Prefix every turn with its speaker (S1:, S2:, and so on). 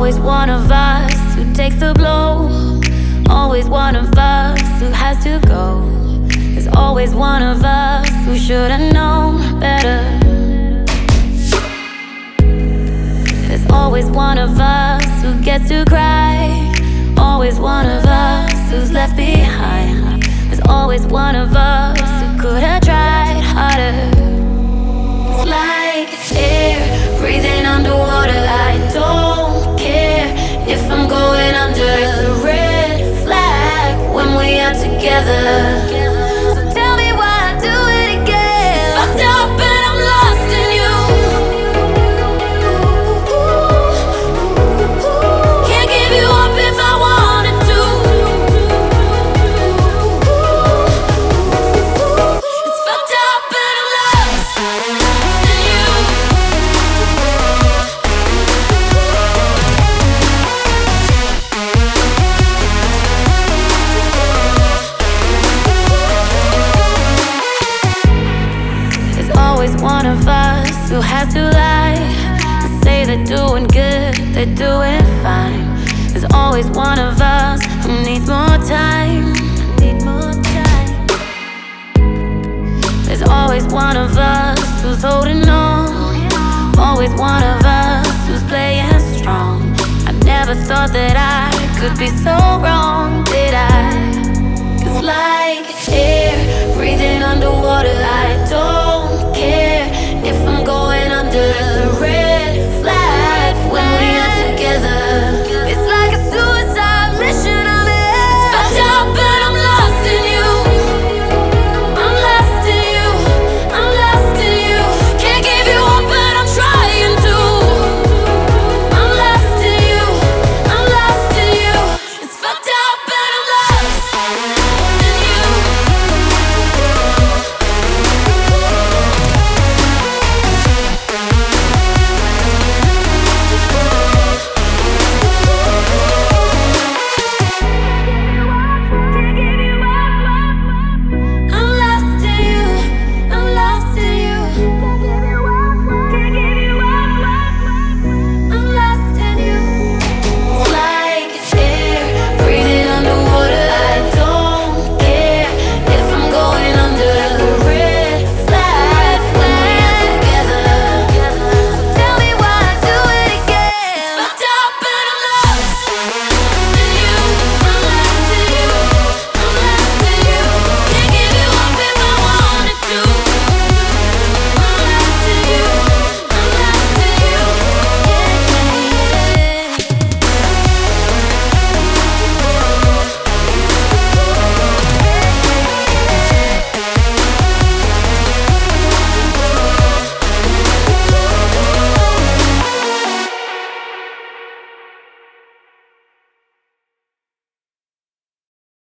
S1: always one of us who takes the blow. Always one of us who has to go. There's always one of us who should've known better. There's always one of us who gets to cry. Always one of us who's left behind. There's always one of us who could have tried harder. It's like air breathing underwater. I don't care if I'm going under. It's a red flag when we are together. So tell me why I do it again. It's fucked up and I'm lost in you. Can't give you up if I wanted to. It's fucked up and I'm lost in you. There's always one of us who has to lie and say they're doing good, they're doing fine. There's always one of us who needs more time. There's always one of us who's holding on. Always one of us who's playing strong. I never thought that I could be so wrong.